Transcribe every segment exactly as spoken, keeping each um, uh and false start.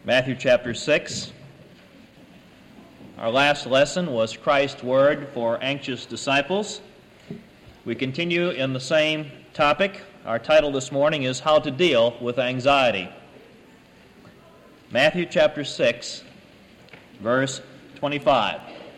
Matthew chapter six. Our last lesson was Christ's word for anxious disciples. We continue in the same topic. Our title this morning is How to Deal with Anxiety. Matthew chapter six, verse twenty-five.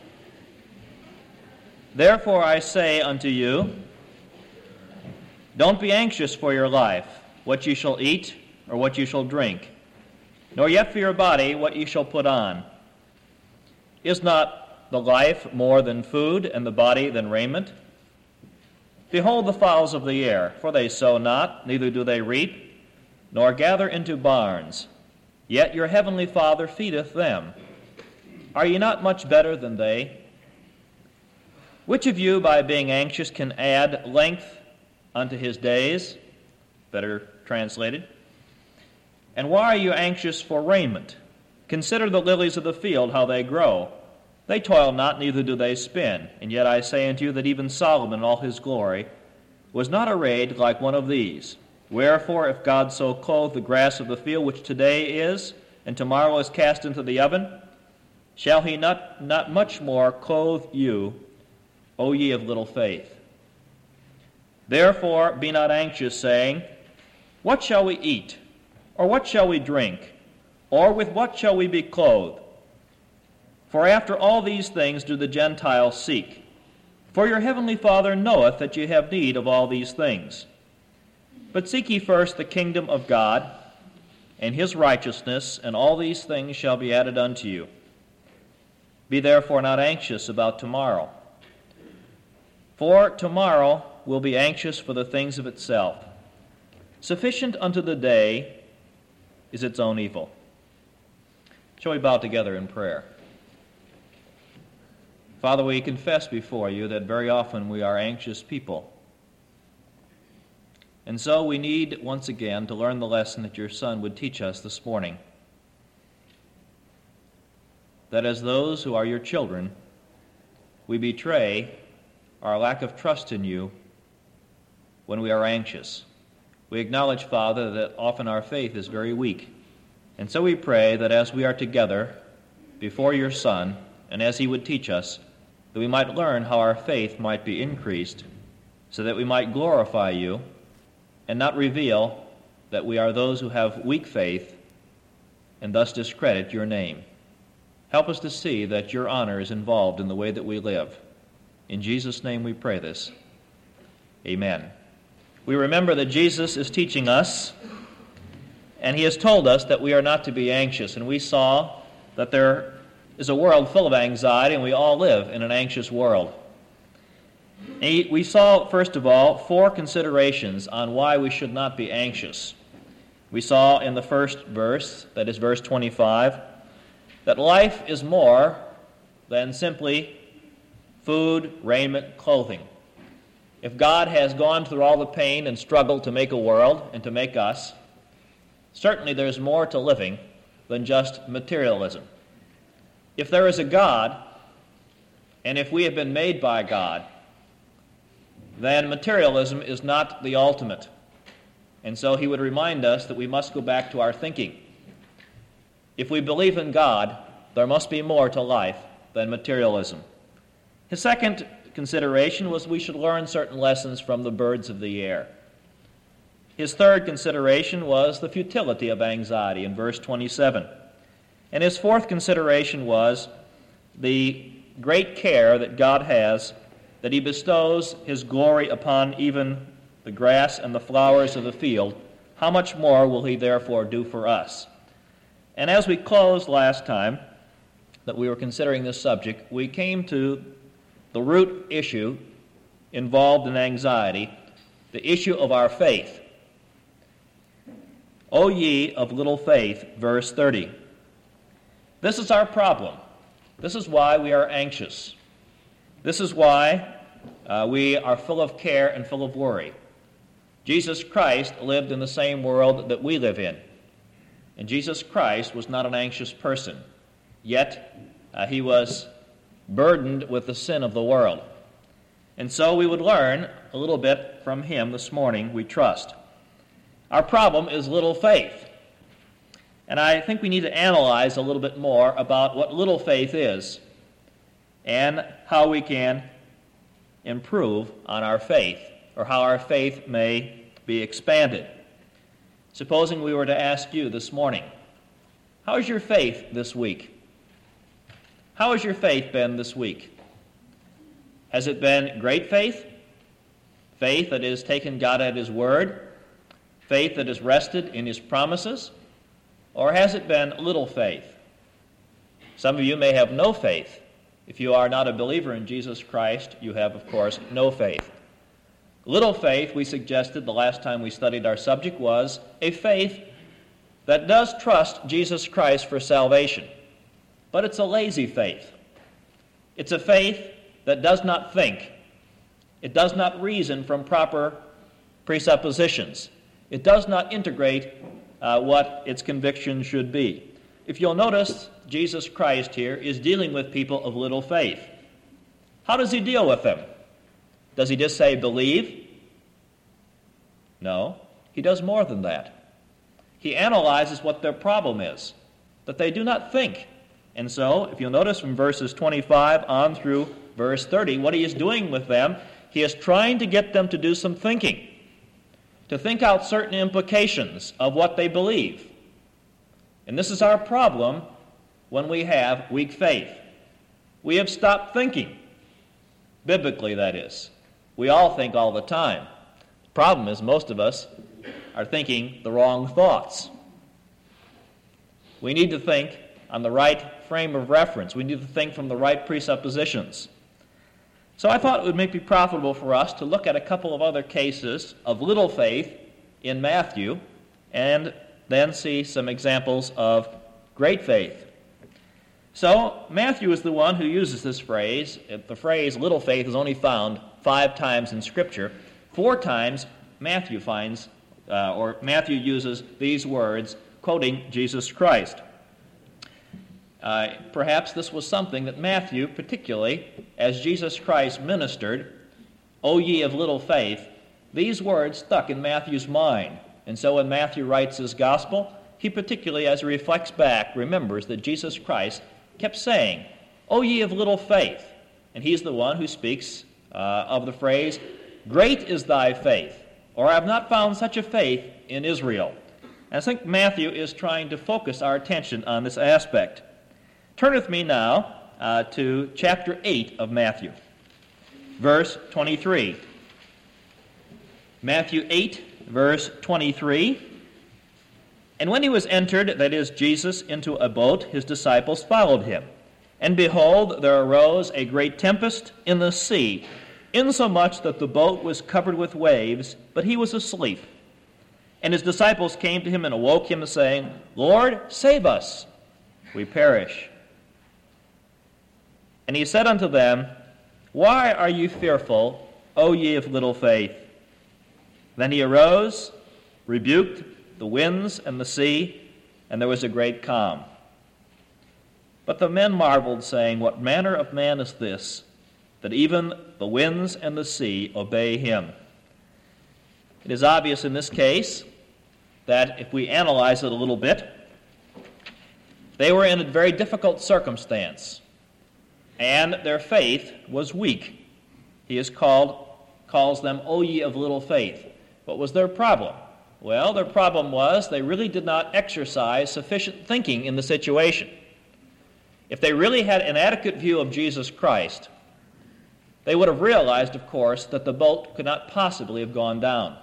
Therefore I say unto you, don't be anxious for your life, what ye shall eat or what ye shall drink, nor yet for your body what ye shall put on. Is not the life more than food, and the body than raiment? Behold the fowls of the air, for they sow not, neither do they reap, nor gather into barns, yet your heavenly Father feedeth them. Are ye not much better than they? Which of you, by being anxious, can add length unto his days? Better translated. And why are you anxious for raiment? Consider the lilies of the field, how they grow. They toil not, neither do they spin. And yet I say unto you that even Solomon in all his glory was not arrayed like one of these. Wherefore, if God so clothe the grass of the field, which today is, and tomorrow is cast into the oven, shall he not, not much more clothe you, O ye of little faith? Therefore be not anxious, saying, what shall we eat? Or what shall we drink? Or with what shall we be clothed? For after all these things do the Gentiles seek. For your heavenly Father knoweth that ye have need of all these things. But seek ye first the kingdom of God, and his righteousness, and all these things shall be added unto you. Be therefore not anxious about tomorrow. For tomorrow will be anxious for the things of itself. Sufficient unto the day is its own evil. Shall we bow together in prayer? Father, we confess before you that very often we are anxious people. And so we need once again to learn the lesson that your Son would teach us this morning. That as those who are your children, we betray our lack of trust in you when we are anxious. We acknowledge, Father, that often our faith is very weak. And so we pray that as we are together before your Son, and as he would teach us, that we might learn how our faith might be increased, so that we might glorify you and not reveal that we are those who have weak faith and thus discredit your name. Help us to see that your honor is involved in the way that we live. In Jesus' name we pray this. Amen. We remember that Jesus is teaching us, and he has told us that we are not to be anxious. And we saw that there is a world full of anxiety, and we all live in an anxious world. And we saw, first of all, four considerations on why we should not be anxious. We saw in the first verse, that is verse twenty-five, that life is more than simply food, raiment, clothing. If God has gone through all the pain and struggle to make a world and to make us, certainly there's more to living than just materialism. If there is a God, and if we have been made by God, then materialism is not the ultimate. And so he would remind us that we must go back to our thinking. If we believe in God, there must be more to life than materialism. His second consideration was we should learn certain lessons from the birds of the air. His third consideration was the futility of anxiety in verse twenty-seven. And his fourth consideration was the great care that God has, that he bestows his glory upon even the grass and the flowers of the field. How much more will he therefore do for us? And as we closed last time that we were considering this subject, we came to the root issue involved in anxiety, the issue of our faith. O ye of little faith, verse thirty. This is our problem. This is why we are anxious. This is why uh, we are full of care and full of worry. Jesus Christ lived in the same world that we live in. And Jesus Christ was not an anxious person. Yet uh, he was burdened with the sin of the world. And so we would learn a little bit from him this morning, we trust. Our problem is little faith. And I think we need to analyze a little bit more about what little faith is and how we can improve on our faith, or how our faith may be expanded. Supposing we were to ask you this morning, how's your faith this week? How has your faith been this week? Has it been great faith? Faith that has taken God at His word? Faith that has rested in His promises? Or has it been little faith? Some of you may have no faith. If you are not a believer in Jesus Christ, you have, of course, no faith. Little faith, we suggested the last time we studied our subject, was a faith that does trust Jesus Christ for salvation. But it's a lazy faith. It's a faith that does not think. It does not reason from proper presuppositions. It does not integrate uh, what its conviction should be. If you'll notice, Jesus Christ here is dealing with people of little faith. How does He deal with them? Does He just say, believe? No, He does more than that. He analyzes what their problem is, that they do not think. And so, if you'll notice from verses twenty-five on through verse thirty, what He is doing with them, He is trying to get them to do some thinking, to think out certain implications of what they believe. And this is our problem when we have weak faith. We have stopped thinking, biblically that is. We all think all the time. The problem is most of us are thinking the wrong thoughts. We need to think on the right frame of reference. We need to think from the right presuppositions. So I thought it would be profitable for us to look at a couple of other cases of little faith in Matthew and then see some examples of great faith. So Matthew is the one who uses this phrase. The phrase little faith is only found five times in Scripture. Four times Matthew finds, uh, or Matthew uses these words, quoting Jesus Christ. Uh, perhaps this was something that Matthew, particularly as Jesus Christ ministered, O ye of little faith, these words stuck in Matthew's mind. And so when Matthew writes his gospel, he particularly, as he reflects back, remembers that Jesus Christ kept saying, O ye of little faith. And he's the one who speaks uh, of the phrase, great is thy faith, or I have not found such a faith in Israel. And I think Matthew is trying to focus our attention on this aspect. Turn with me now uh, to chapter eight of Matthew, verse twenty-three. Matthew eight, verse twenty-three. And when he was entered, that is, Jesus, into a boat, his disciples followed him. And behold, there arose a great tempest in the sea, insomuch that the boat was covered with waves, but he was asleep. And his disciples came to him and awoke him, saying, Lord, save us, we perish. And he said unto them, Why are you fearful, O ye of little faith? Then he arose, rebuked the winds and the sea, and there was a great calm. But the men marveled, saying, What manner of man is this, that even the winds and the sea obey him? It is obvious in this case that if we analyze it a little bit, they were in a very difficult circumstance, and their faith was weak. He is called, calls them, O ye of little faith. What was their problem? Well, their problem was they really did not exercise sufficient thinking in the situation. If they really had an adequate view of Jesus Christ, they would have realized, of course, that the boat could not possibly have gone down.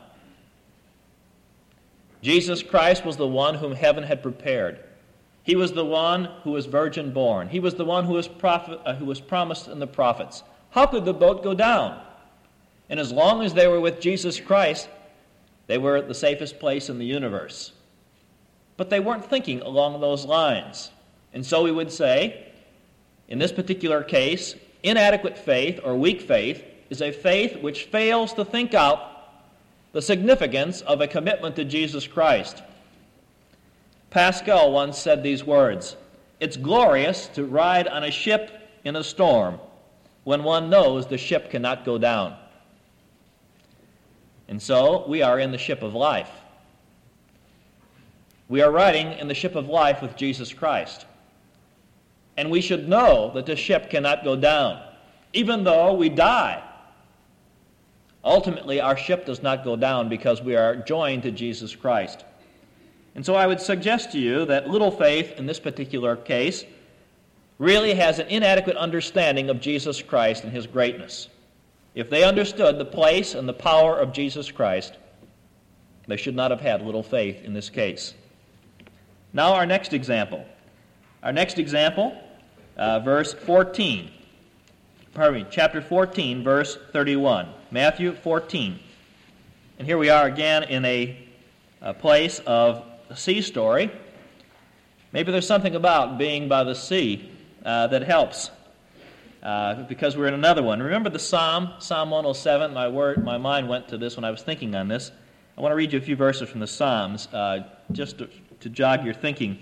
Jesus Christ was the one whom heaven had prepared. He was the one who was virgin born. He was the one who was, prophet, uh, who was promised in the prophets. How could the boat go down? And as long as they were with Jesus Christ, they were at the safest place in the universe. But they weren't thinking along those lines. And so we would say, in this particular case, inadequate faith or weak faith is a faith which fails to think out the significance of a commitment to Jesus Christ. Pascal once said these words, It's glorious to ride on a ship in a storm when one knows the ship cannot go down. And so we are in the ship of life. We are riding in the ship of life with Jesus Christ. And we should know that this ship cannot go down, even though we die. Ultimately, our ship does not go down because we are joined to Jesus Christ. And so I would suggest to you that little faith in this particular case really has an inadequate understanding of Jesus Christ and his greatness. If they understood the place and the power of Jesus Christ, they should not have had little faith in this case. Now our next example. Our next example, uh, verse fourteen. Pardon me, chapter fourteen, verse thirty-one. Matthew fourteen. And here we are again in a, a place of a sea story. Maybe there's something about being by the sea uh, that helps, uh, because we're in another one. Remember the Psalm, Psalm one oh seven? My word, my mind went to this when I was thinking on this. I want to read you a few verses from the Psalms, uh, just to, to jog your thinking.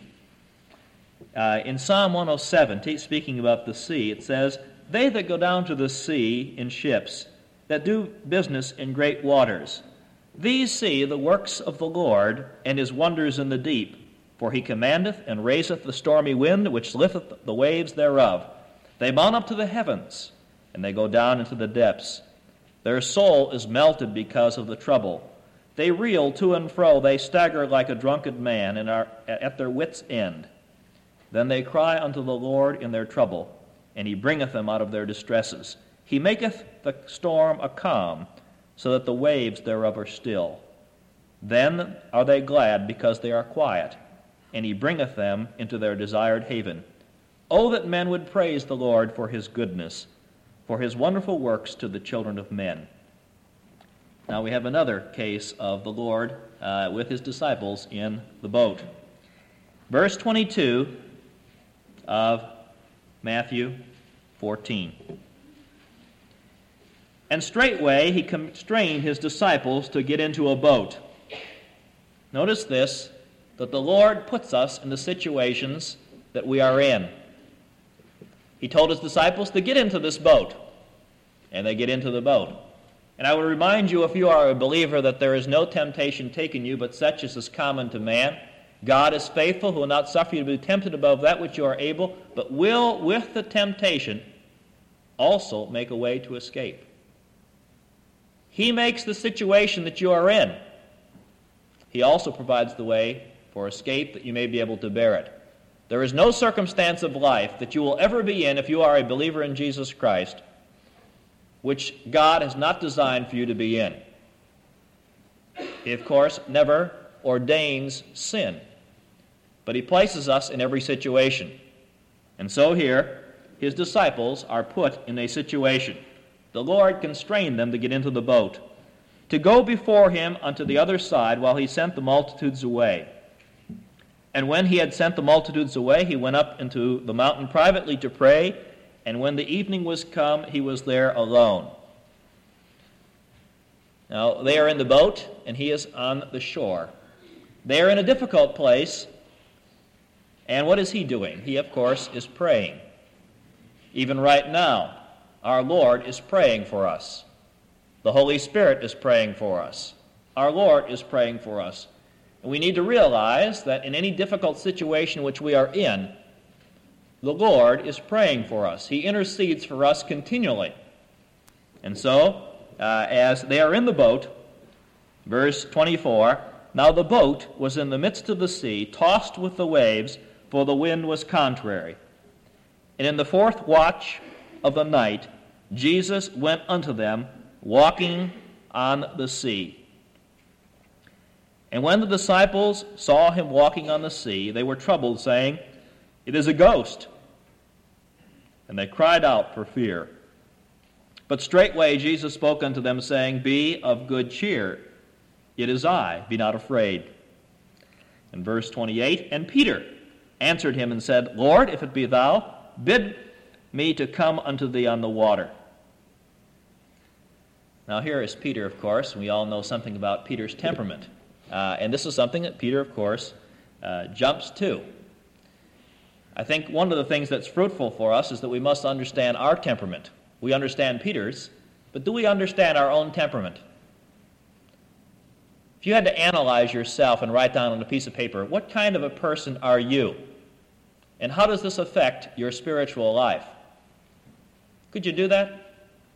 Uh, in Psalm one oh seven, t- speaking about the sea, it says, "They that go down to the sea in ships, that do business in great waters, these see the works of the Lord, and his wonders in the deep. For he commandeth and raiseth the stormy wind, which lifteth the waves thereof. They mount up to the heavens, and they go down into the depths. Their soul is melted because of the trouble. They reel to and fro, they stagger like a drunken man, and are at their wits' end. Then they cry unto the Lord in their trouble, and he bringeth them out of their distresses. He maketh the storm a calm, so that the waves thereof are still. Then are they glad because they are quiet, and he bringeth them into their desired haven. Oh, that men would praise the Lord for his goodness, for his wonderful works to the children of men." Now we have another case of the Lord uh, with his disciples in the boat. Verse twenty-two of Matthew fourteen. "And straightway he constrained his disciples to get into a boat." Notice this, that the Lord puts us in the situations that we are in. He told his disciples to get into this boat, and they get into the boat. And I would remind you, if you are a believer, that there is no temptation taken you but such as is common to man. God is faithful, who will not suffer you to be tempted above that which you are able, but will, with the temptation, also make a way to escape. He makes the situation that you are in. He also provides the way for escape that you may be able to bear it. There is no circumstance of life that you will ever be in if you are a believer in Jesus Christ which God has not designed for you to be in. He, of course, never ordains sin, but he places us in every situation. And so here, his disciples are put in a situation. The Lord constrained them to get into the boat, to go before him unto the other side while he sent the multitudes away. And when he had sent the multitudes away, he went up into the mountain privately to pray, and when the evening was come, he was there alone. Now, they are in the boat, and he is on the shore. They are in a difficult place, and what is he doing? He, of course, is praying. Even right now, our Lord is praying for us. The Holy Spirit is praying for us. Our Lord is praying for us. And we need to realize that in any difficult situation which we are in, the Lord is praying for us. He intercedes for us continually. And so, uh, as they are in the boat, verse twenty-four, "Now the boat was in the midst of the sea, tossed with the waves, for the wind was contrary. And in the fourth watch of the night, Jesus went unto them, walking on the sea. And when the disciples saw him walking on the sea, they were troubled, saying, It is a ghost. And they cried out for fear. But straightway Jesus spoke unto them, saying, Be of good cheer. It is I, be not afraid. In verse twenty-eight, And Peter answered him and said, Lord, if it be thou, bid me to come unto thee on the water. Now here is Peter, of course. We all know something about Peter's temperament. Uh, and this is something that Peter, of course, uh, jumps to. I think one of the things that's fruitful for us is that we must understand our temperament. We understand Peter's, but do we understand our own temperament? If you had to analyze yourself and write down on a piece of paper, what kind of a person are you? And how does this affect your spiritual life? Could you do that?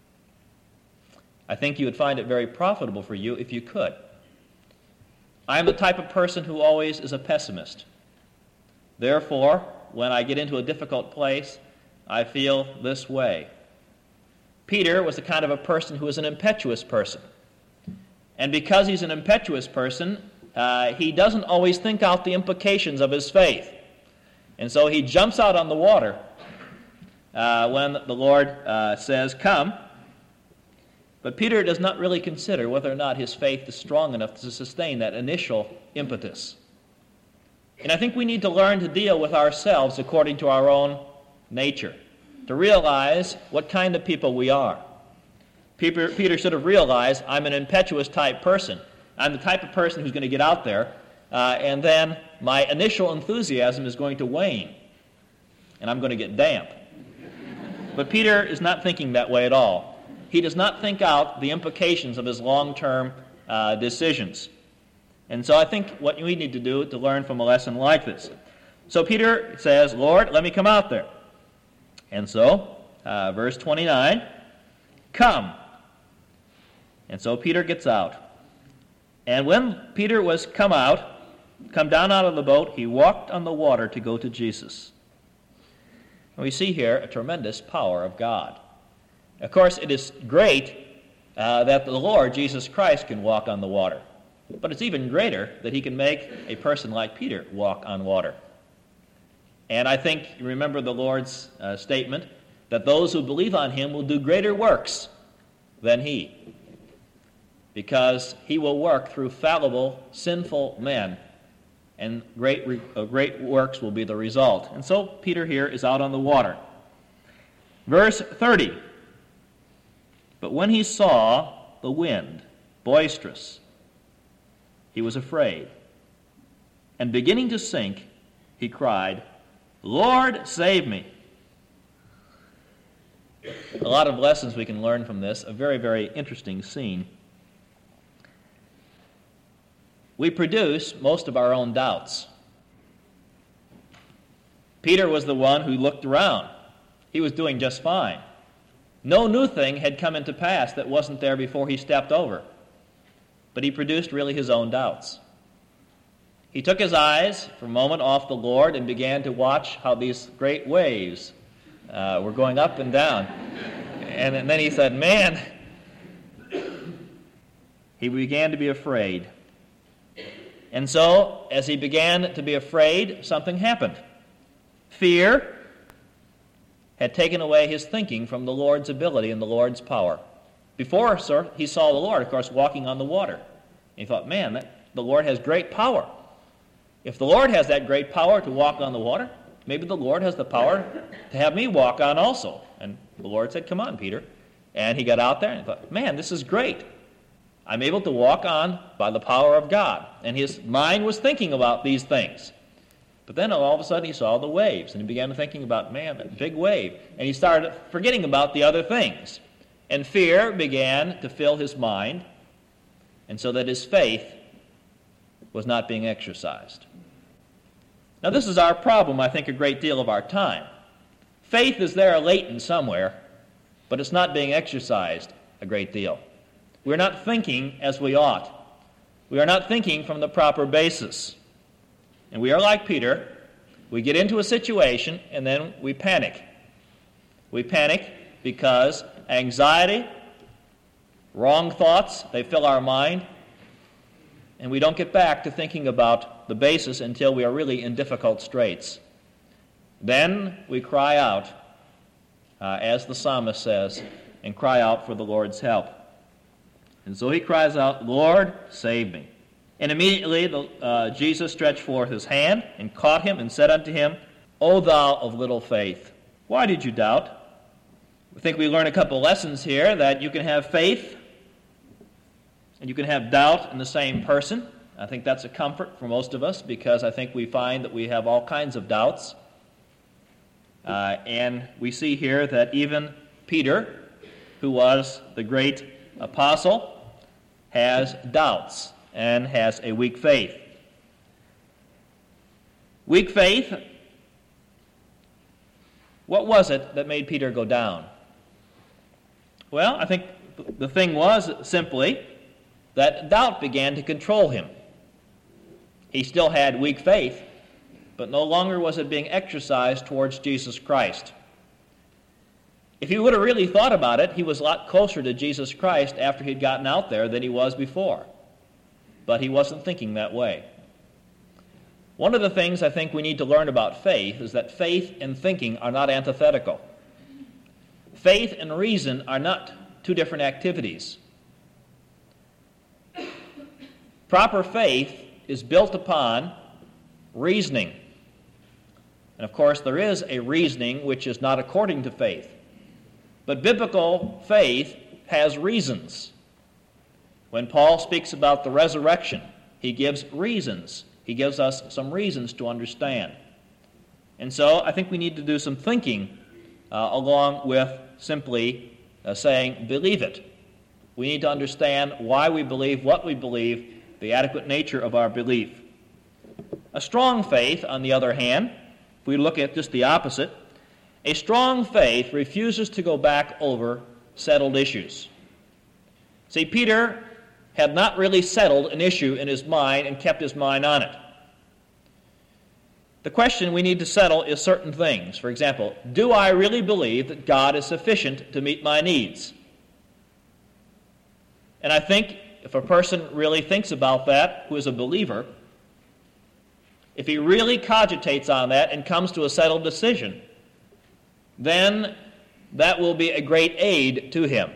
I think you would find it very profitable for you if you could. I'm the type of person who always is a pessimist. Therefore, when I get into a difficult place, I feel this way. Peter was the kind of a person who was an impetuous person. And because he's an impetuous person, uh, he doesn't always think out the implications of his faith. And so he jumps out on the water uh, when the Lord uh, says, "Come." But Peter does not really consider whether or not his faith is strong enough to sustain that initial impetus. And I think we need to learn to deal with ourselves according to our own nature, to realize what kind of people we are. Peter, Peter should have realized, I'm an impetuous type person. I'm the type of person who's going to get out there, uh, and then my initial enthusiasm is going to wane, and I'm going to get damp. But Peter is not thinking that way at all. He does not think out the implications of his long-term uh, decisions. And so I think what we need to do to learn from a lesson like this. So Peter says, "Lord, let me come out there." And so, uh, verse twenty-nine, "Come." And so Peter gets out. And when Peter was come out, come down out of the boat, he walked on the water to go to Jesus. And we see here a tremendous power of God. Of course, it is great uh, that the Lord, Jesus Christ, can walk on the water. But it's even greater that he can make a person like Peter walk on water. And I think you remember the Lord's uh, statement that those who believe on him will do greater works than he, because he will work through fallible, sinful men, and great, uh, great works will be the result. And so Peter here is out on the water. Verse thirty, "But when he saw the wind boisterous, he was afraid, and beginning to sink, he cried, 'Lord, save me.'" A lot of lessons we can learn from this, a very, very interesting scene. We produce most of our own doubts. Peter was the one who looked around. He was doing just fine. No new thing had come into pass that wasn't there before he stepped over. But he produced really his own doubts. He took his eyes for a moment off the Lord and began to watch how these great waves uh, were going up and down. And, and then he said, man, he began to be afraid. And so, as he began to be afraid, something happened. Fear had taken away his thinking from the Lord's ability and the Lord's power. Before, sir, he saw the Lord, of course, walking on the water. And he thought, man, that, the Lord has great power. If the Lord has that great power to walk on the water, maybe the Lord has the power to have me walk on also. And the Lord said, come on, Peter. And he got out there and he thought, man, this is great. I'm able to walk on by the power of God. And his mind was thinking about these things. But then all of a sudden he saw the waves, and he began thinking about, man, that big wave. And he started forgetting about the other things. And fear began to fill his mind, and so that his faith was not being exercised. Now this is our problem, I think, a great deal of our time. Faith is there latent somewhere, but it's not being exercised a great deal. We're not thinking as we ought. We are not thinking from the proper basis. And we are like Peter. We get into a situation and then we panic. We panic because anxiety, wrong thoughts, they fill our mind, and we don't get back to thinking about the basis until we are really in difficult straits. Then we cry out, uh, as the psalmist says, and cry out for the Lord's help. And so he cries out, Lord, save me. And immediately the, uh, Jesus stretched forth his hand and caught him and said unto him, O thou of little faith, why did you doubt? I think we learn a couple lessons here, that you can have faith and you can have doubt in the same person. I think that's a comfort for most of us, because I think we find that we have all kinds of doubts. Uh, and we see here that even Peter, who was the great apostle, has doubts. and has a weak faith. Weak faith, what was it that made Peter go down? Well, I think the thing was simply that doubt began to control him. He still had weak faith, but no longer was it being exercised towards Jesus Christ. If he would have really thought about it, he was a lot closer to Jesus Christ after he'd gotten out there than he was before. But he wasn't thinking that way. One of the things I think we need to learn about faith is that faith and thinking are not antithetical. Faith and reason are not two different activities. Proper faith is built upon reasoning. And of course, there is a reasoning which is not according to faith. But biblical faith has reasons. When Paul speaks about the resurrection, he gives reasons. He gives us some reasons to understand. And so I think we need to do some thinking uh, along with simply uh, saying, believe it. We need to understand why we believe what we believe, the adequate nature of our belief. A strong faith, on the other hand, if we look at just the opposite, a strong faith refuses to go back over settled issues. See, Peter had not really settled an issue in his mind and kept his mind on it. The question we need to settle is certain things. For example, do I really believe that God is sufficient to meet my needs? And I think if a person really thinks about that, who is a believer, if he really cogitates on that and comes to a settled decision, then that will be a great aid to him.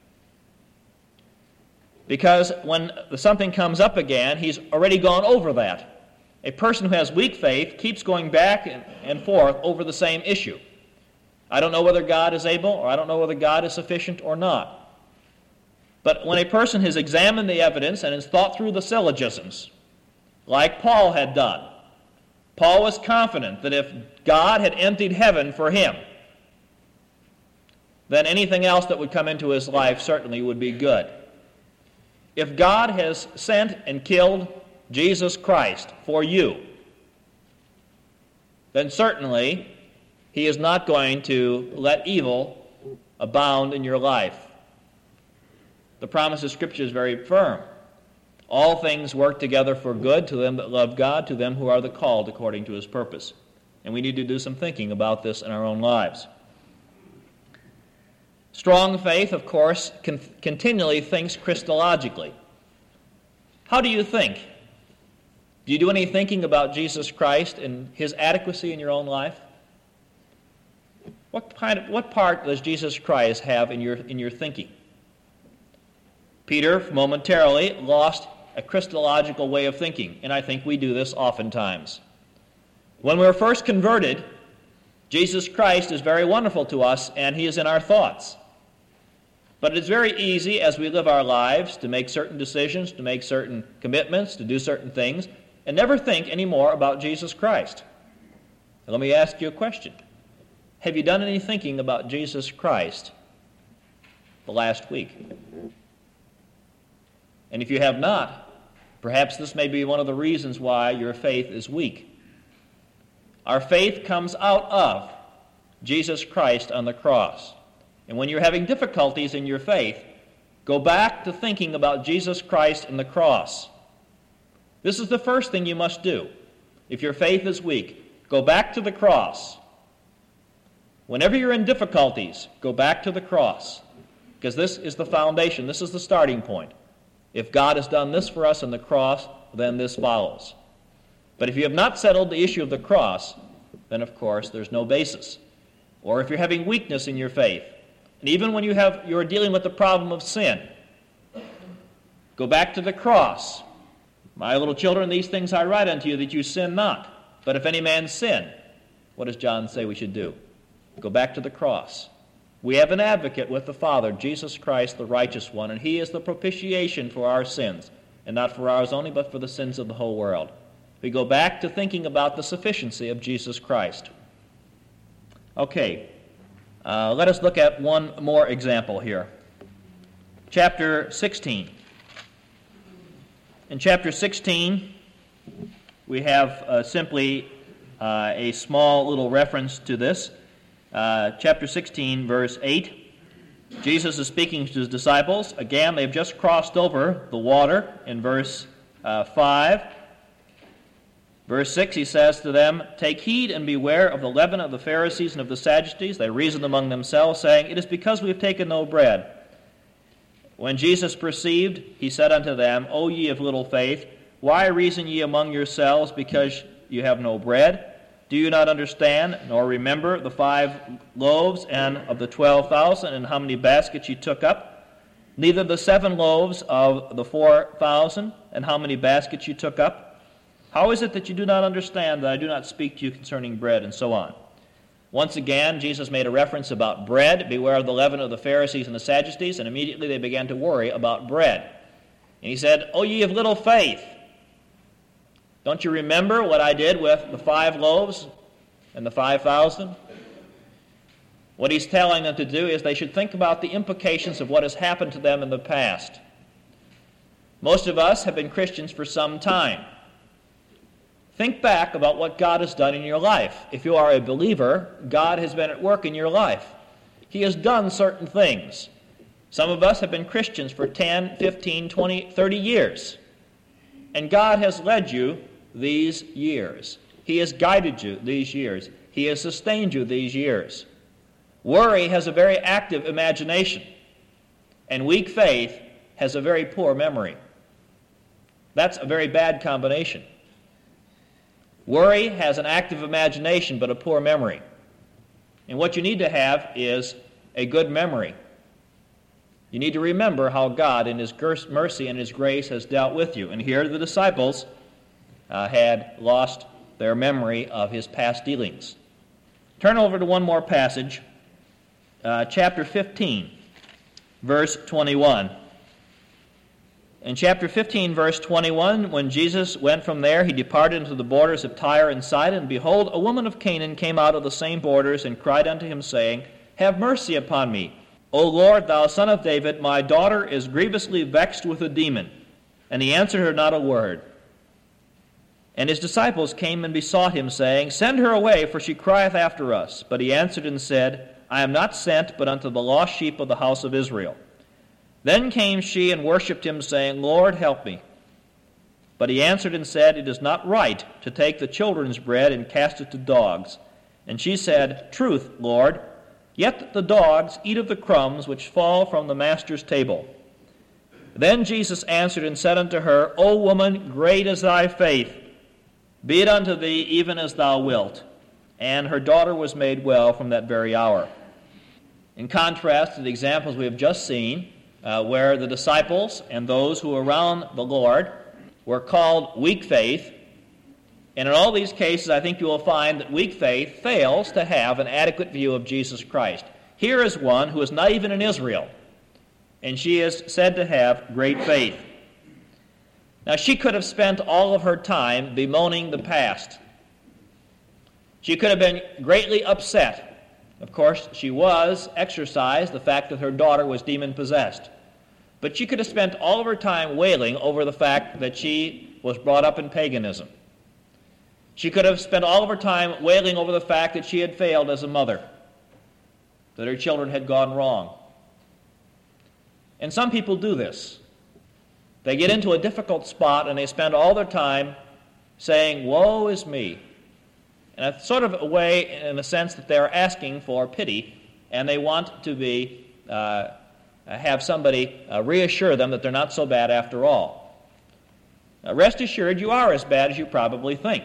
Because when something comes up again, he's already gone over that. A person who has weak faith keeps going back and, and forth over the same issue. I don't know whether God is able, or I don't know whether God is sufficient or not. But when a person has examined the evidence and has thought through the syllogisms, like Paul had done, Paul was confident that if God had emptied heaven for him, then anything else that would come into his life certainly would be good. If God has sent and killed Jesus Christ for you, then certainly he is not going to let evil abound in your life. The promise of Scripture is very firm. All things work together for good to them that love God, to them who are the called according to his purpose. And we need to do some thinking about this in our own lives. Strong faith, of course, con- continually thinks Christologically. How do you think? Do you do any thinking about Jesus Christ and his adequacy in your own life? What kind of, what part does Jesus Christ have in your, in your thinking? Peter momentarily lost a Christological way of thinking, and I think we do this oftentimes. When we're first converted, Jesus Christ is very wonderful to us, and he is in our thoughts. But it's very easy as we live our lives to make certain decisions, to make certain commitments, to do certain things, and never think any more about Jesus Christ. Now, let me ask you a question. Have you done any thinking about Jesus Christ the last week? And if you have not, perhaps this may be one of the reasons why your faith is weak. Our faith comes out of Jesus Christ on the cross. And when you're having difficulties in your faith, go back to thinking about Jesus Christ and the cross. This is the first thing you must do. If your faith is weak, go back to the cross. Whenever you're in difficulties, go back to the cross. Because this is the foundation, this is the starting point. If God has done this for us on the cross, then this follows. But if you have not settled the issue of the cross, then of course there's no basis. Or if you're having weakness in your faith, and even when you have, you're dealing with the problem of sin, go back to the cross. My little children, these things I write unto you that you sin not. But if any man sin, what does John say we should do? Go back to the cross. We have an advocate with the Father, Jesus Christ, the righteous one, and he is the propitiation for our sins, and not for ours only, but for the sins of the whole world. We go back to thinking about the sufficiency of Jesus Christ. Okay, uh, let us look at one more example here. Chapter sixteen. In chapter sixteen, we have uh, simply uh, a small little reference to this. Uh, chapter sixteen, verse eight. Jesus is speaking to his disciples. Again, they've just crossed over the water in verse uh, five. Verse six, he says to them, "Take heed and beware of the leaven of the Pharisees and of the Sadducees." They reasoned among themselves, saying, "It is because we have taken no bread." When Jesus perceived, he said unto them, "O ye of little faith, why reason ye among yourselves because you have no bread? Do you not understand, nor remember the five loaves and of the twelve thousand, and how many baskets ye took up? Neither the seven loaves of the four thousand, and how many baskets ye took up? How is it that you do not understand that I do not speak to you concerning bread?" And so on. Once again, Jesus made a reference about bread. "Beware of the leaven of the Pharisees and the Sadducees," and immediately they began to worry about bread. And he said, "O ye of little faith, don't you remember what I did with the five loaves and the five thousand?" What he's telling them to do is they should think about the implications of what has happened to them in the past. Most of us have been Christians for some time. Think back about what God has done in your life. If you are a believer, God has been at work in your life. He has done certain things. Some of us have been Christians for ten, fifteen, twenty, thirty years. And God has led you these years. He has guided you these years. He has sustained you these years. Worry has a very active imagination, and weak faith has a very poor memory. That's a very bad combination. Worry has an active imagination but a poor memory. And what you need to have is a good memory. You need to remember how God in his mercy and his grace has dealt with you. And here the disciples uh, had lost their memory of his past dealings. Turn over to one more passage, uh, chapter fifteen, verse twenty-one. In chapter fifteen, verse twenty-one, when Jesus went from there, he departed into the borders of Tyre and Sidon, and behold, a woman of Canaan came out of the same borders, and cried unto him, saying, "Have mercy upon me, O Lord, thou son of David, my daughter is grievously vexed with a demon." And he answered her not a word. And his disciples came and besought him, saying, "Send her away, for she crieth after us." But he answered and said, "I am not sent but unto the lost sheep of the house of Israel." Then came she and worshipped him, saying, "Lord, help me." But he answered and said, "It is not right to take the children's bread and cast it to dogs." And she said, "Truth, Lord, yet the dogs eat of the crumbs which fall from the master's table." Then Jesus answered and said unto her, "O woman, great is thy faith. Be it unto thee even as thou wilt." And her daughter was made well from that very hour. In contrast to the examples we have just seen, Uh, where the disciples and those who were around the Lord were called weak faith. And in all these cases, I think you will find that weak faith fails to have an adequate view of Jesus Christ. Here is one who is not even in Israel, and she is said to have great faith. Now, she could have spent all of her time bemoaning the past. She could have been greatly upset. Of course, she was exercised the fact that her daughter was demon-possessed. But she could have spent all of her time wailing over the fact that she was brought up in paganism. She could have spent all of her time wailing over the fact that she had failed as a mother, that her children had gone wrong. And some people do this. They get into a difficult spot and they spend all their time saying, "Woe is me." And it's sort of a way, in a sense, that they're asking for pity, and they want to be uh, have somebody uh, reassure them that they're not so bad after all. Now, rest assured, you are as bad as you probably think.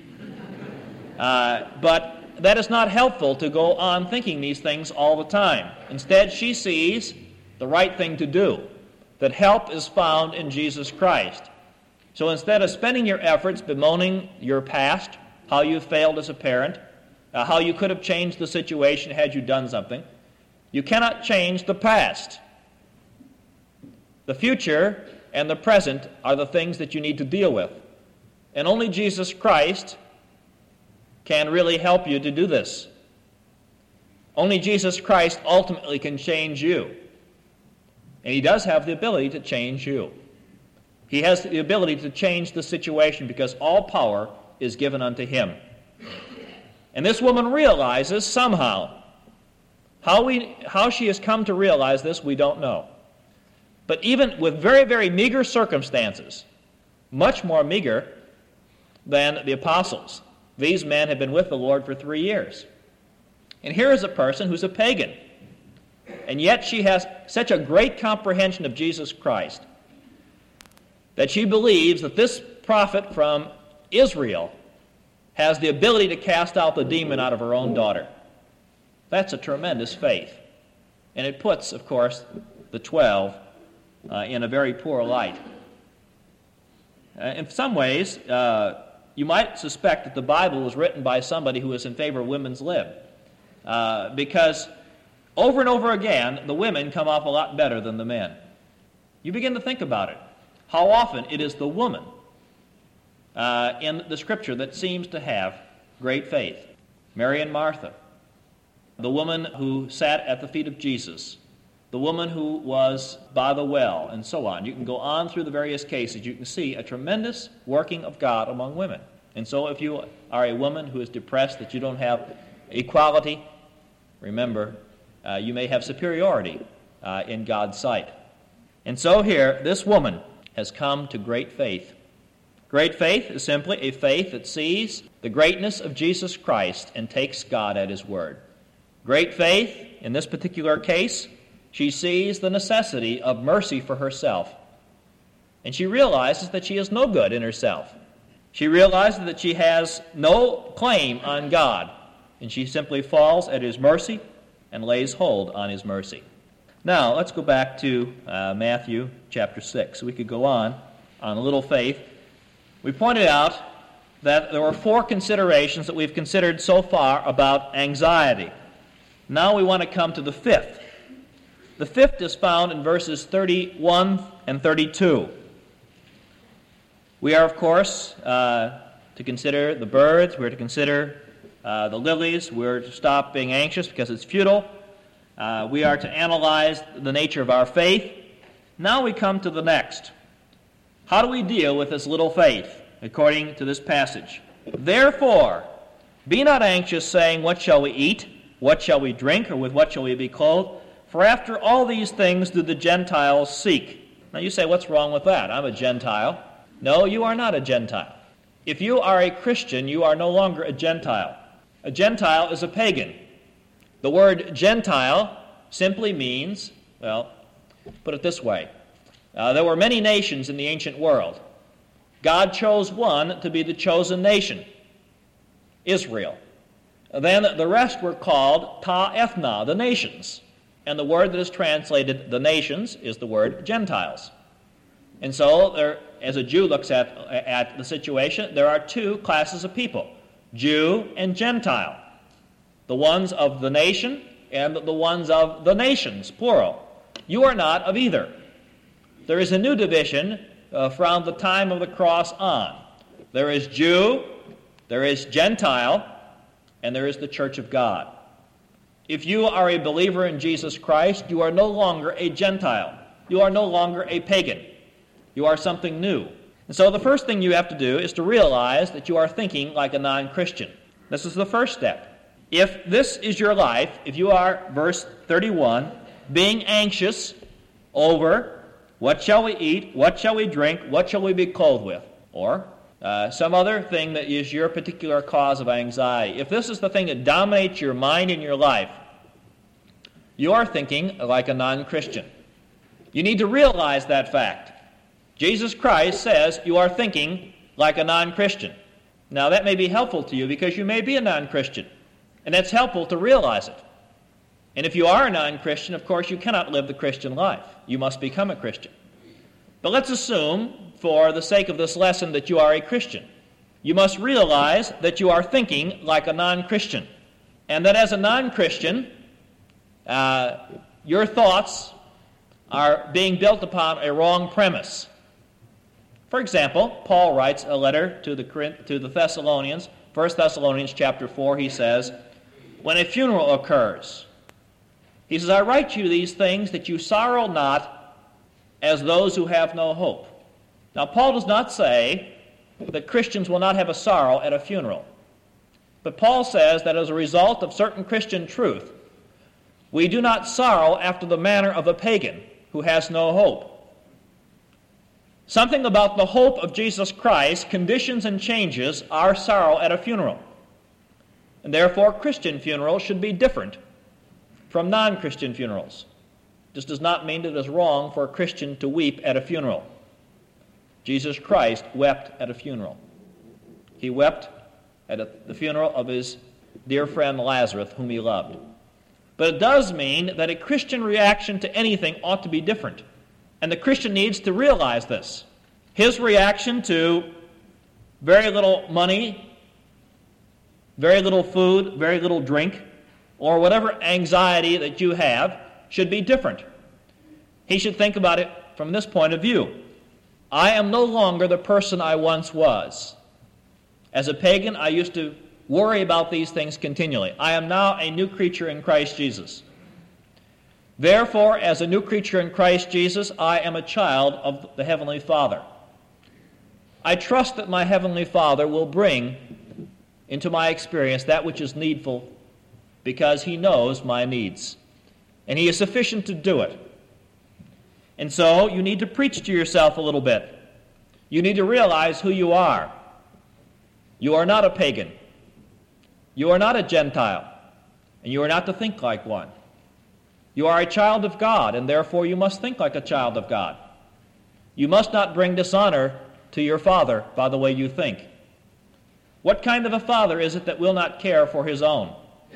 Uh, but that is not helpful to go on thinking these things all the time. Instead, she sees the right thing to do, that help is found in Jesus Christ. So instead of spending your efforts bemoaning your past, how you failed as a parent, uh, how you could have changed the situation had you done something, you cannot change the past. The future and the present are the things that you need to deal with. And only Jesus Christ can really help you to do this. Only Jesus Christ ultimately can change you. And he does have the ability to change you. He has the ability to change the situation because all power is given unto him. And this woman realizes somehow. How, we, how she has come to realize this, we don't know. But even with very, very meager circumstances, much more meager than the apostles, these men have been with the Lord for three years. And here is a person who's a pagan. And yet she has such a great comprehension of Jesus Christ that she believes that this prophet from Israel has the ability to cast out the demon out of her own daughter. That's a tremendous faith. And it puts, of course, the twelve uh, in a very poor light. Uh, in some ways, uh, you might suspect that the Bible was written by somebody who is in favor of women's lib. Uh, because over and over again, the women come off a lot better than the men. You begin to think about it. How often it is the woman uh, in the Scripture that seems to have great faith. Mary and Martha. The woman who sat at the feet of Jesus, the woman who was by the well, and so on. You can go on through the various cases. You can see a tremendous working of God among women. And so if you are a woman who is depressed that you don't have equality, remember, uh, you may have superiority uh, in God's sight. And so here, this woman has come to great faith. Great faith is simply a faith that sees the greatness of Jesus Christ and takes God at his word. Great faith, in this particular case, she sees the necessity of mercy for herself. And she realizes that she is no good in herself. She realizes that she has no claim on God, and she simply falls at his mercy and lays hold on his mercy. Now, let's go back to uh, Matthew chapter six. We could go on, on a little faith. We pointed out that there were four considerations that we've considered so far about anxiety. Now we want to come to the fifth. The fifth is found in verses thirty-one and thirty-two. We are, of course, uh, to consider the birds. We're to consider uh, the lilies. We're to stop being anxious because it's futile. Uh, we are to analyze the nature of our faith. Now we come to the next. How do we deal with this little faith, according to this passage? Therefore, be not anxious, saying, what shall we eat? What shall we drink, or with what shall we be clothed? For after all these things do the Gentiles seek. Now you say, what's wrong with that? I'm a Gentile. No, you are not a Gentile. If you are a Christian, you are no longer a Gentile. A Gentile is a pagan. The word Gentile simply means, well, put it this way. Uh, there were many nations in the ancient world. God chose one to be the chosen nation, Israel. Then the rest were called ta ethna, the nations. And the word that is translated the nations is the word Gentiles. And so, there, as a Jew looks at, at the situation, there are two classes of people, Jew and Gentile. The ones of the nation and the ones of the nations, plural. You are not of either. There is a new division uh, from the time of the cross on. There is Jew, there is Gentile, and there is the church of God. If you are a believer in Jesus Christ, you are no longer a Gentile. You are no longer a pagan. You are something new. And so the first thing you have to do is to realize that you are thinking like a non-Christian. This is the first step. If this is your life, if you are, verse thirty-one, being anxious over what shall we eat, what shall we drink, what shall we be clothed with, or Uh, some other thing that is your particular cause of anxiety. If this is the thing that dominates your mind and your life, you are thinking like a non-Christian. You need to realize that fact. Jesus Christ says you are thinking like a non-Christian. Now that may be helpful to you because you may be a non-Christian, and that's helpful to realize it. And if you are a non-Christian, of course, you cannot live the Christian life. You must become a Christian. But let's assume, for the sake of this lesson, that you are a Christian. You must realize that you are thinking like a non-Christian, and that as a non-Christian, uh, your thoughts are being built upon a wrong premise. For example, Paul writes a letter to the, to the Thessalonians, First Thessalonians chapter four, he says, when a funeral occurs, he says, I write you these things that you sorrow not as those who have no hope. Now, Paul does not say that Christians will not have a sorrow at a funeral. But Paul says that as a result of certain Christian truth, we do not sorrow after the manner of a pagan who has no hope. Something about the hope of Jesus Christ conditions and changes our sorrow at a funeral. And therefore, Christian funerals should be different from non-Christian funerals. This does not mean that it is wrong for a Christian to weep at a funeral. Jesus Christ wept at a funeral. He wept at a, the funeral of his dear friend Lazarus, whom he loved. But it does mean that a Christian reaction to anything ought to be different. And the Christian needs to realize this. His reaction to very little money, very little food, very little drink, or whatever anxiety that you have should be different. He should think about it from this point of view. I am no longer the person I once was. As a pagan, I used to worry about these things continually. I am now a new creature in Christ Jesus. Therefore, as a new creature in Christ Jesus, I am a child of the Heavenly Father. I trust that my Heavenly Father will bring into my experience that which is needful because He knows my needs. And He is sufficient to do it. And so you need to preach to yourself a little bit. You need to realize who you are. You are not a pagan. You are not a Gentile. And you are not to think like one. You are a child of God, and therefore you must think like a child of God. You must not bring dishonor to your father by the way you think. What kind of a father is it that will not care for his own?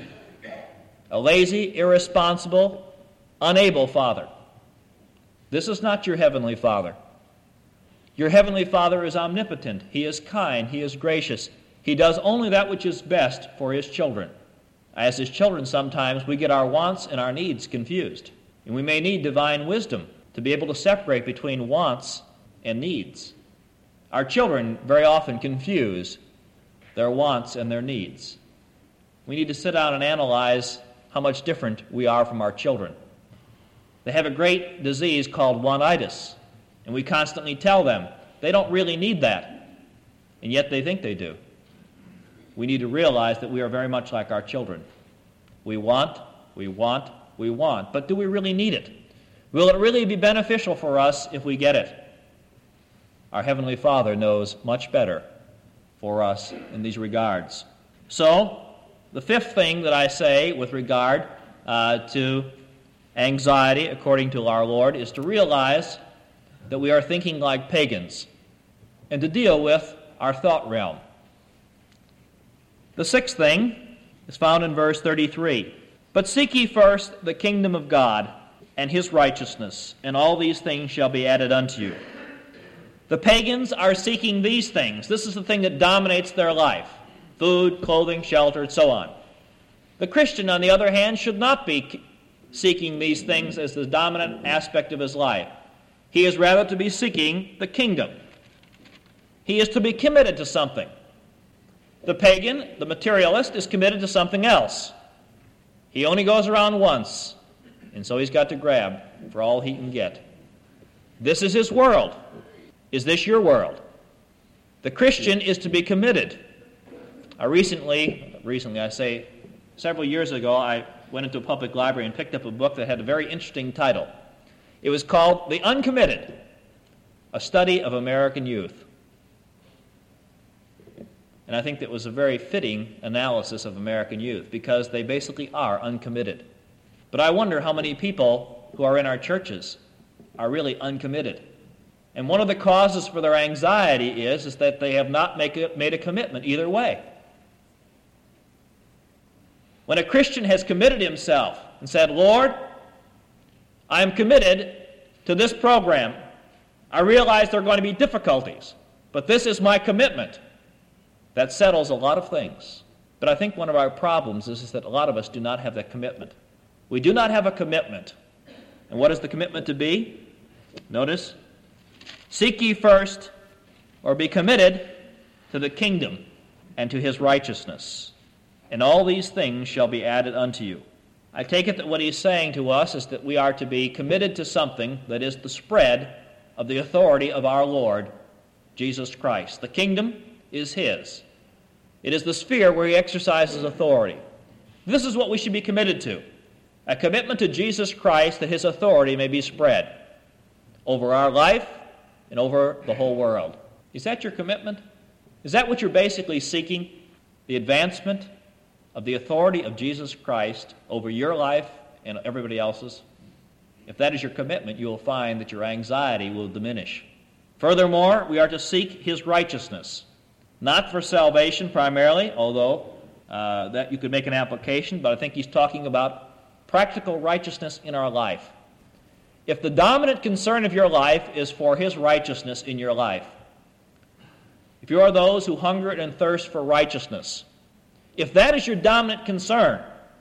A lazy, irresponsible, unable father. This is not your heavenly Father. Your heavenly Father is omnipotent. He is kind. He is gracious. He does only that which is best for His children. As His children, sometimes we get our wants and our needs confused. And we may need divine wisdom to be able to separate between wants and needs. Our children very often confuse their wants and their needs. We need to sit down and analyze how much different we are from our children. They have a great disease called want-itis, and we constantly tell them they don't really need that, and yet they think they do. We need to realize that we are very much like our children. We want, we want, we want, but do we really need it? Will it really be beneficial for us if we get it? Our Heavenly Father knows much better for us in these regards. So, the fifth thing that I say with regard uh, to anxiety, according to our Lord, is to realize that we are thinking like pagans and to deal with our thought realm. The sixth thing is found in verse thirty-three. But seek ye first the kingdom of God and His righteousness, and all these things shall be added unto you. The pagans are seeking these things. This is the thing that dominates their life. Food, clothing, shelter, and so on. The Christian, on the other hand, should not be seeking these things as the dominant aspect of his life. He is rather to be seeking the kingdom. He is to be committed to something. The pagan, the materialist, is committed to something else. He only goes around once, and so he's got to grab for all he can get. This is his world. Is this your world? The Christian is to be committed. I recently, recently I say several years ago, I went into a public library and picked up a book that had a very interesting title. It was called The Uncommitted, A Study of American Youth. And I think that was a very fitting analysis of American youth because they basically are uncommitted. But I wonder how many people who are in our churches are really uncommitted. And one of the causes for their anxiety is, is that they have not make a, made a commitment either way. When a Christian has committed himself and said, Lord, I am committed to this program. I realize there are going to be difficulties, but this is my commitment. That settles a lot of things. But I think one of our problems is, is that a lot of us do not have that commitment. We do not have a commitment. And what is the commitment to be? Notice, seek ye first, or be committed to the kingdom and to His righteousness, and all these things shall be added unto you. I take it that what he's saying to us is that we are to be committed to something that is the spread of the authority of our Lord Jesus Christ. The kingdom is his. It is the sphere where he exercises authority. This is what we should be committed to, a commitment to Jesus Christ that his authority may be spread over our life and over the whole world. Is that your commitment? Is that what you're basically seeking? The advancement of the authority of Jesus Christ over your life and everybody else's? If that is your commitment, you will find that your anxiety will diminish. Furthermore, we are to seek his righteousness, not for salvation primarily, although uh, that you could make an application, but I think he's talking about practical righteousness in our life. If the dominant concern of your life is for his righteousness in your life, if you are those who hunger and thirst for righteousness, if that is your dominant concern,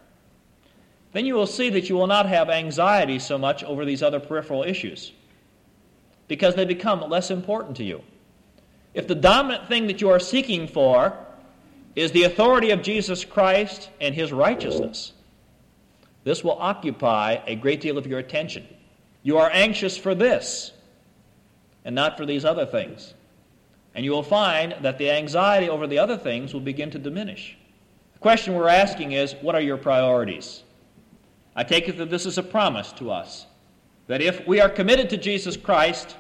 then you will see that you will not have anxiety so much over these other peripheral issues because they become less important to you. If the dominant thing that you are seeking for is the authority of Jesus Christ and his righteousness, this will occupy a great deal of your attention. You are anxious for this and not for these other things. And you will find that the anxiety over the other things will begin to diminish. The question we're asking is, what are your priorities? I take it that this is a promise to us, that if we are committed to Jesus Christ,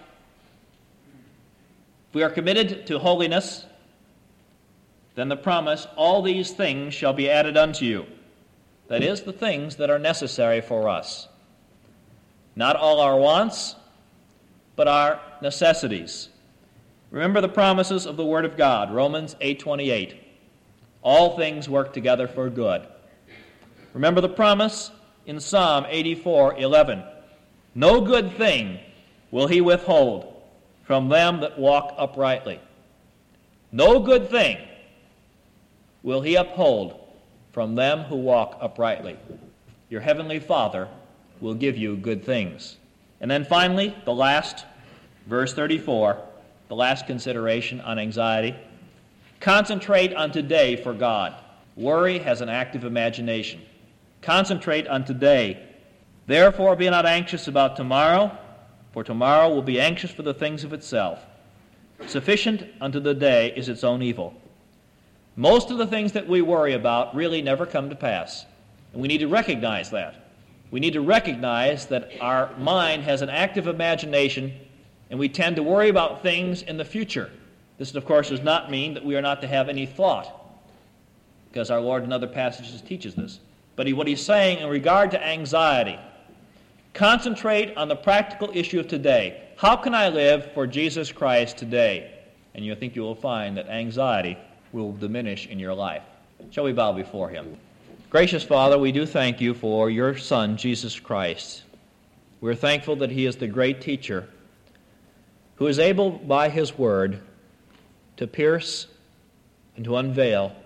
if we are committed to holiness, then the promise, all these things shall be added unto you. That is, the things that are necessary for us. Not all our wants, but our necessities. Remember the promises of the Word of God, Romans eight twenty-eight. All things work together for good. Remember the promise in Psalm eighty-four eleven. No good thing will he withhold from them that walk uprightly. No good thing will he uphold from them who walk uprightly. Your heavenly Father will give you good things. And then finally, the last, verse thirty-four, the last consideration on anxiety. Concentrate on today for God. Worry has an active imagination. Concentrate on today. Therefore, be not anxious about tomorrow, for tomorrow will be anxious for the things of itself. Sufficient unto the day is its own evil. Most of the things that we worry about really never come to pass. And we need to recognize that. We need to recognize that our mind has an active imagination, and we tend to worry about things in the future. This, of course, does not mean that we are not to have any thought, because our Lord in other passages teaches this. But he, what he's saying in regard to anxiety, concentrate on the practical issue of today. How can I live for Jesus Christ today? And you think you will find that anxiety will diminish in your life. Shall we bow before him? Gracious Father, we do thank you for your Son, Jesus Christ. We're thankful that he is the great teacher who is able by his word to pierce and to unveil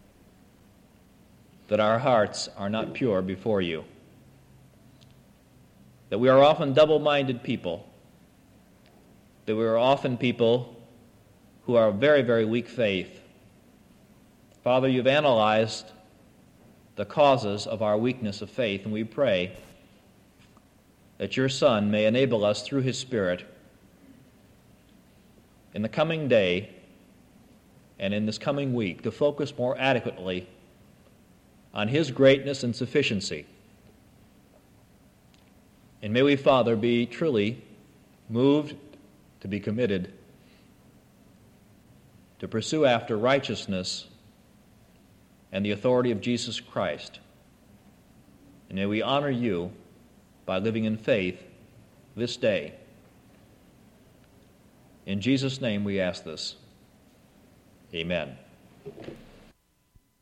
that our hearts are not pure before you, that we are often double-minded people, that we are often people who are of very, very weak faith. Father, you've analyzed the causes of our weakness of faith, and we pray that your Son may enable us through his Spirit in the coming day and in this coming week to focus more adequately on his greatness and sufficiency. And may we, Father, be truly moved to be committed to pursue after righteousness and the authority of Jesus Christ. And may we honor you by living in faith this day. In Jesus' name we ask this. Amen.